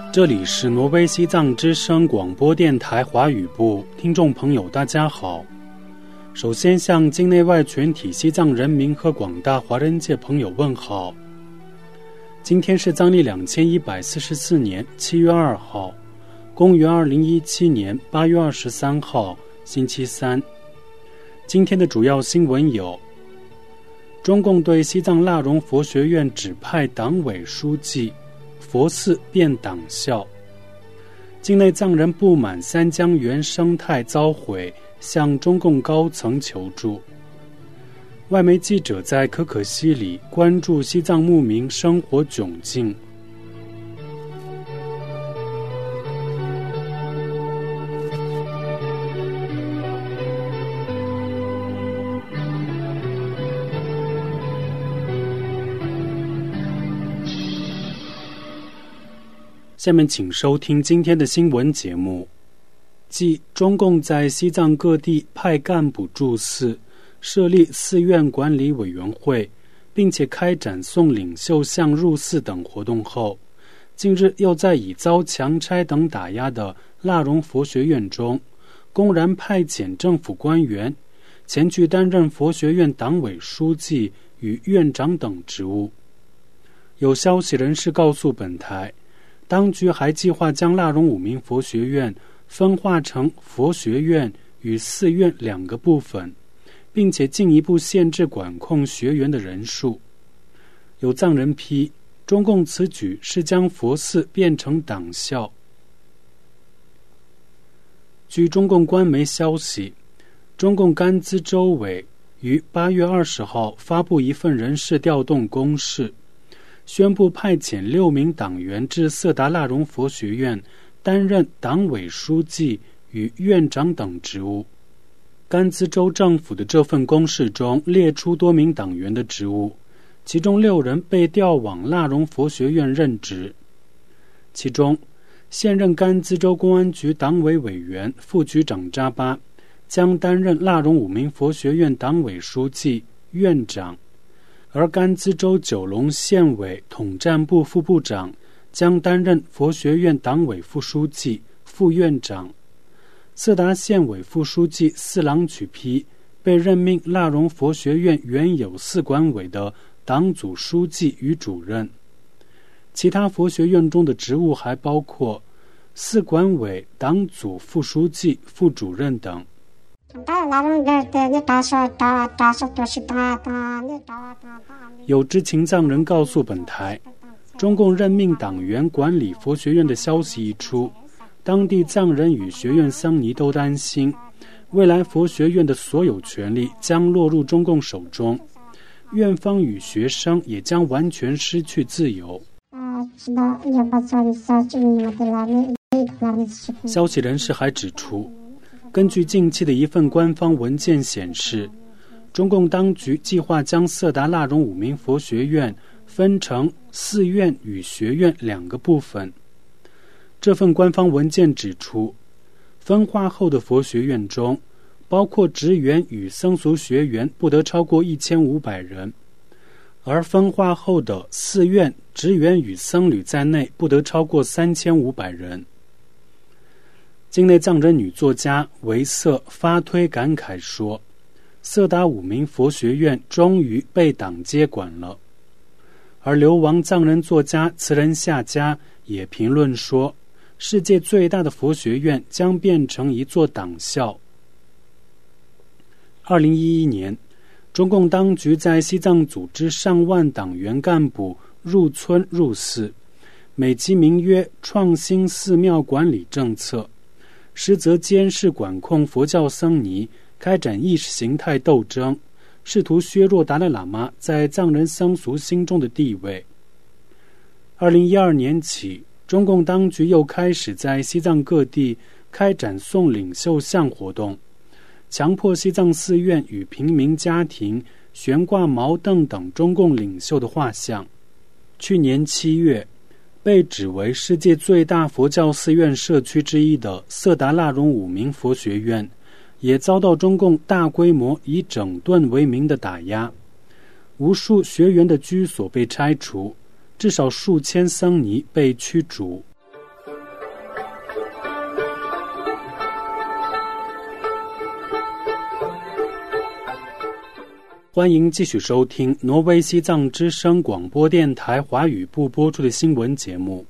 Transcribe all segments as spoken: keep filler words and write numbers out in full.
这里是挪威西藏之声广播电台华语部，听众朋友大家好。首先向境内外全体西藏人民和广大华人界朋友问好。今天是藏历两千一百四十四年七月二号，公元二零一七年八月二十三号，星期三。今天的主要新闻有：中共对西藏腊荣佛学院指派党委书记，佛寺变党校；境内藏人不满三江源生态遭毁，向中共高层求助。外媒记者在可可西里关注西藏牧民生活窘境。下面请收听今天的新闻节目。继中共在西藏各地派干部驻寺，设立寺院管理委员会，并且开展送领袖像入寺等活动后，近日又在以遭强拆等打压的腊荣佛学院中，公然派遣政府官员前去担任佛学院党委书记与院长等职务。有消息人士告诉本台，当局还计划将腊荣五明佛学院分化成佛学院与寺院两个部分，并且进一步限制管控学员的人数。有藏人批，中共此举是将佛寺变成党校。据中共官媒消息，中共甘孜州委于八月二十号发布一份人事调动公示，宣布派遣六名党员至色达腊荣佛学院担任党委书记与院长等职务。甘孜州政府的这份公示中列出多名党员的职务，其中六人被调往腊荣佛学院任职。其中，现任甘孜州公安局党委委员、副局长扎巴将担任腊荣五明佛学院党委书记、院长，而甘孜州九龙县委统战部副部长将担任佛学院党委副书记、副院长。色达县委副书记四郎曲批被任命腊荣佛学院原有寺管委的党组书记与主任。其他佛学院中的职务还包括寺管委党组副书记、副主任等。有知情藏人告诉本台，中共任命党员管理佛学院的消息一出，当地藏人与学院僧尼都担心，未来佛学院的所有权力将落入中共手中，院方与学生也将完全失去自由。消息人士还指出，根据近期的一份官方文件显示，中共当局计划将色达腊荣五明佛学院分成寺院与学院两个部分。这份官方文件指出，分化后的佛学院中，包括职员与僧俗学员不得超过一千五百人，而分化后的寺院职员与僧侣在内不得超过三千五百人。境内藏人女作家维瑟发推感慨说，色达五明佛学院终于被党接管了。而流亡藏人作家词人夏家也评论说，世界最大的佛学院将变成一座党校。二零一一年，中共当局在西藏组织上万党员干部入村入寺，美其名曰创新寺庙管理政策，实则监视管控佛教僧尼，开展意识形态斗争，试图削弱达赖喇嘛在藏人僧俗心中的地位。二零一二年起，中共当局又开始在西藏各地开展送领袖像活动，强迫西藏寺院与平民家庭悬挂毛邓等中共领袖的画像。去年七月，被指为世界最大佛教寺院社区之一的色达腊荣五明佛学院，也遭到中共大规模以整顿为名的打压，无数学员的居所被拆除，至少数千僧尼被驱逐。 欢迎继续收听挪威西藏之声广播电台华语部播出的新闻节目。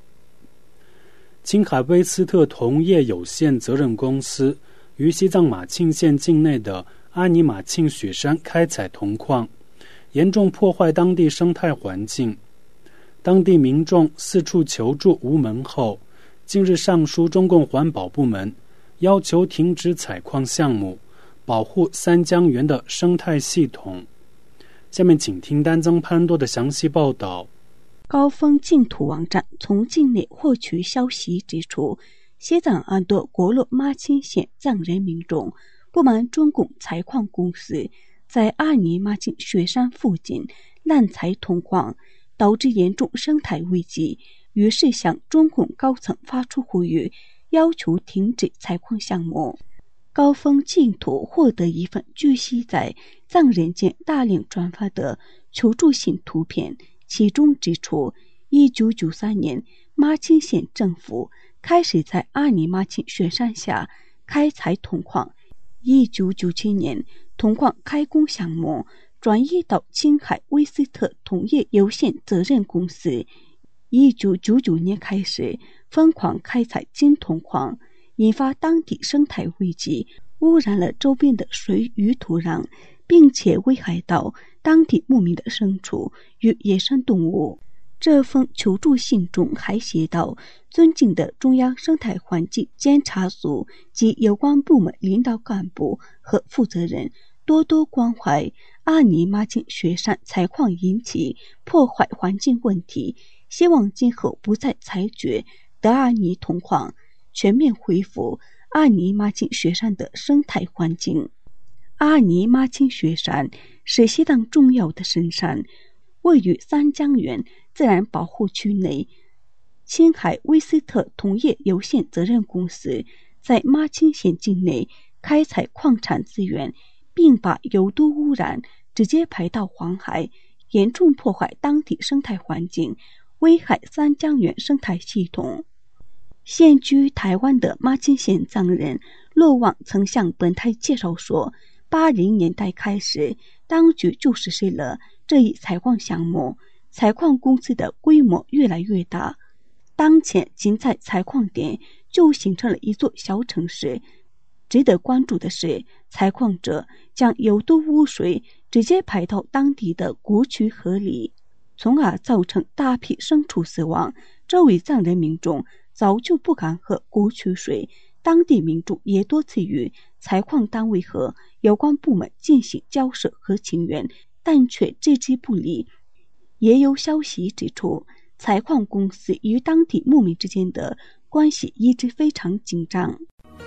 青海威斯特铜业有限责任公司于西藏马庆县境内的阿尼马庆雪山开采铜矿，严重破坏当地生态环境。当地民众四处求助无门后，近日上书中共环保部门，要求停止采矿项目，保护三江源的生态系统。下面请听丹增潘多的详细报道。 高峰净土网站从境内获取消息指出，西藏安多国洛马钦县藏人民众不满中共采矿公司在阿尼马钦雪山附近滥采铜矿，导致严重生态危机，于是向中共高层发出呼吁，要求停止采矿项目。高峰净土获得一份据悉在藏人间大量转发的求助信图片，其中指出，一九九三年马钦县政府开始在阿尼马钦雪山下开采铜矿，一九九七年铜矿开工项目转移到青海威斯特铜业有限责任公司，一九九九年开始疯狂开采金铜矿，引发当地生态危机，污染了周边的水与土壤，并且危害到当地牧民的牲畜与野生动物。这封求助信中还写道，尊敬的中央生态环境监察组及有关部门领导干部和负责人多多关怀阿尼马钦雪山采矿引起破坏环境问题，希望今后不再采掘德阿尼铜矿，全面恢复阿尼马钦雪山的生态环境。阿尼马钦雪山是西藏重要的神山，位于三江源自然保护区内。青海威斯特铜业有限责任公司在马钦县境内开采矿产资源，并把有毒污染直接排到黄海，严重破坏当地生态环境，危害三江源生态系统。现居台湾的马钦县藏人骆旺曾向本台介绍说，八零年代开始，当局就实施了这一采矿项目，采矿公司的规模越来越大，当前仅在采矿点就形成了一座小城市。值得关注的是，采矿者将有毒污水直接排到当地的谷渠河里，从而造成大批牲畜死亡。这位藏人民众早就不敢喝谷渠水，当地民众也多次与采矿单位和有关部门进行交涉和请愿，但却置之不理。也有消息指出，采矿公司与当地牧民之间的关系一直非常紧张。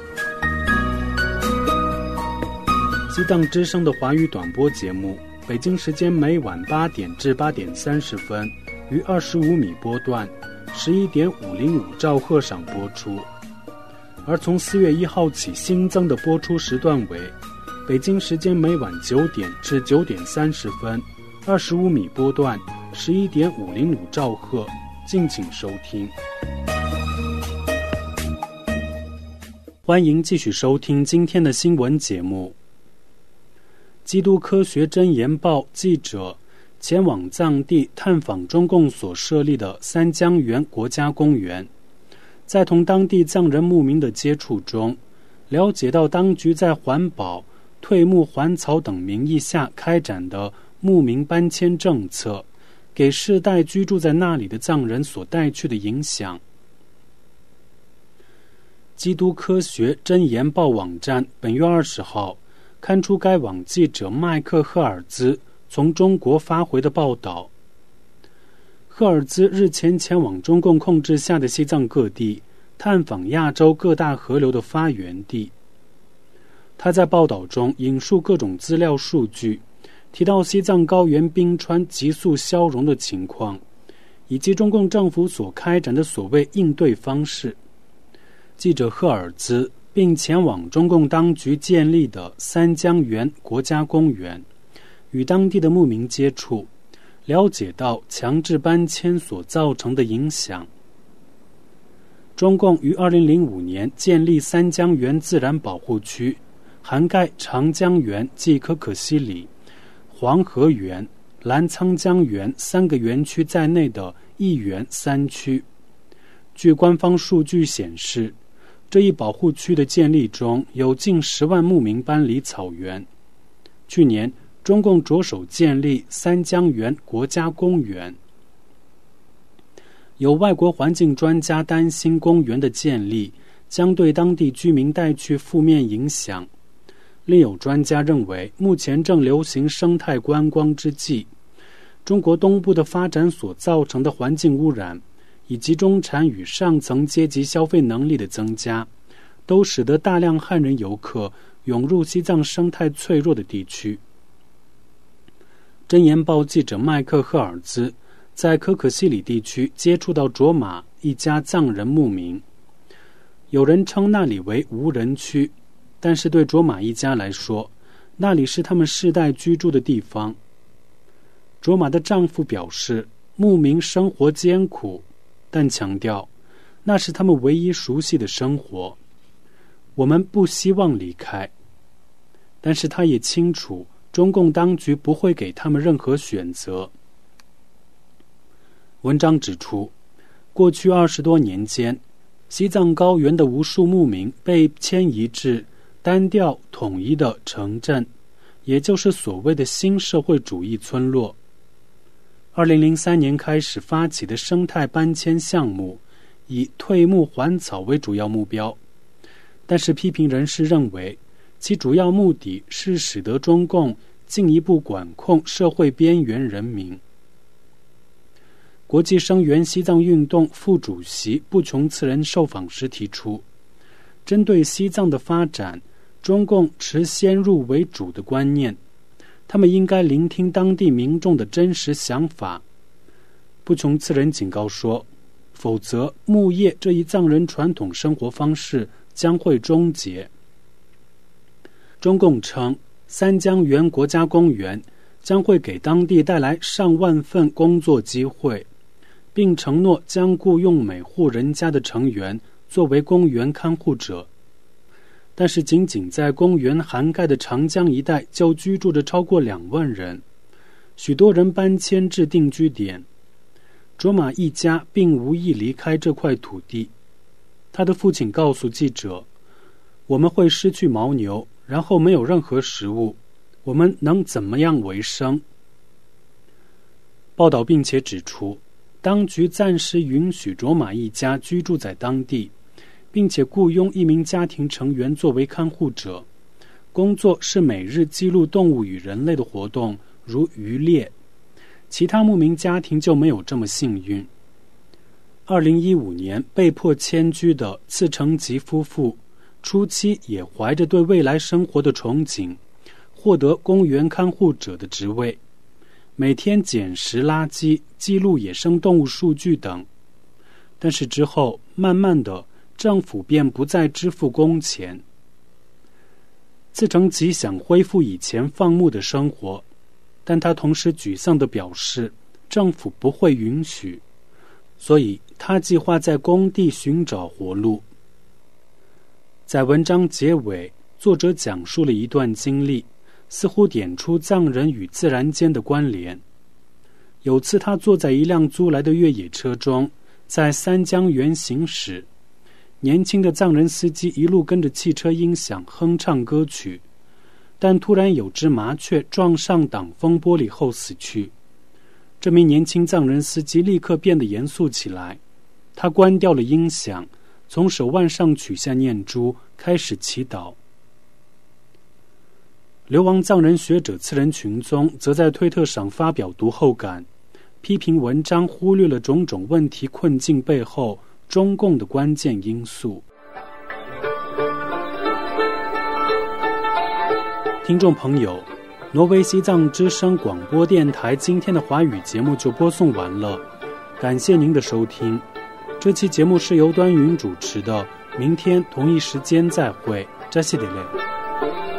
西藏之声的华语短播节目，北京时间每晚八点至八点三十分于二十五米波段十一点五零五兆赫上播出，而从四月一号起新增的播出时段为北京时间每晚九点至九点三十分二十五米波段十一点五零五兆赫，敬请收听。欢迎继续收听今天的新闻节目。基督科学真言报记者前往藏地探访中共所设立的三江源国家公园，在同当地藏人牧民的接触中，了解到当局在环保、退牧还草等名义下开展的牧民搬迁政策，给世代居住在那里的藏人所带去的影响。基督科学真言报网站本月二十号刊出该网记者麦克赫尔兹从中国发回的报道。赫尔兹日前前往中共控制下的西藏各地，探访亚洲各大河流的发源地。他在报道中引述各种资料数据，提到西藏高原冰川急速消融的情况，以及中共政府所开展的所谓应对方式。记者赫尔兹并前往中共当局建立的三江源国家公园，与当地的牧民接触，了解到强制搬迁所造成的影响。中共于二零零五年建立三江源自然保护区，涵盖长江源及可可西里、 黄河源、澜沧江源三个园区在内的一园三区。据官方数据显示，这一保护区的建立中有近十万牧民搬离草原。去年，中共着手建立三江源国家公园。有外国环境专家担心公园的建立将对当地居民带去负面影响。另有专家认为，目前正流行生态观光之际，中国东部的发展所造成的环境污染，以及中产与上层阶级消费能力的增加，都使得大量汉人游客涌入西藏生态脆弱的地区。真言报记者麦克赫尔兹在可可西里地区接触到卓玛一家藏人牧民，有人称那里为无人区，但是对卓玛一家来说，那里是他们世代居住的地方。卓玛的丈夫表示，牧民生活艰苦，但强调那是他们唯一熟悉的生活。我们不希望离开，但是他也清楚中共当局不会给他们任何选择。文章指出，过去二十多年间，西藏高原的无数牧民被迁移至单调统一的城镇，也就是所谓的新社会主义村落。二零零三年开始发起的生态搬迁项目，以退牧还草为主要目标，但是批评人士认为，其主要目的是使得中共进一步管控社会边缘人民。国际声援西藏运动副主席布琼次仁受访时提出，针对西藏的发展，中共持先入为主的观念，他们应该聆听当地民众的真实想法。布琼次仁警告说，否则牧业这一藏人传统生活方式将会终结。中共称，三江源国家公园将会给当地带来上万份工作机会，并承诺将雇用每户人家的成员作为公园看护者。但是仅仅在公园涵盖的长江一带就居住着超过两万人，许多人搬迁至定居点。卓玛一家并无意离开这块土地。他的父亲告诉记者，我们会失去牦牛，然后没有任何食物，我们能怎么样为生？报道并且指出，当局暂时允许卓玛一家居住在当地，并且雇佣一名家庭成员作为看护者，工作是每日记录动物与人类的活动，如渔猎。其他牧民家庭就没有这么幸运。二零一五年被迫迁居的次成吉夫妇，初期也怀着对未来生活的憧憬，获得公园看护者的职位，每天捡拾垃圾，记录野生动物数据等。但是之后，慢慢的，政府便不再支付工钱。次成吉想恢复以前放牧的生活，但他同时沮丧地表示，政府不会允许，所以他计划在工地寻找活路。在文章结尾，作者讲述了一段经历，似乎点出藏人与自然间的关联。有次他坐在一辆租来的越野车中，在三江源行驶，年轻的藏人司机一路跟着汽车音响哼唱歌曲，但突然有只麻雀撞上挡风玻璃后死去。这名年轻藏人司机立刻变得严肃起来，他关掉了音响，从手腕上取下念珠，开始祈祷。流亡藏人学者次仁群宗则在推特上发表读后感，批评文章忽略了种种问题困境背后中共的关键因素。听众朋友，挪威西藏之声广播电台今天的华语节目就播送完了，感谢您的收听。这期节目是由端云主持的，明天同一时间再会，扎西德勒。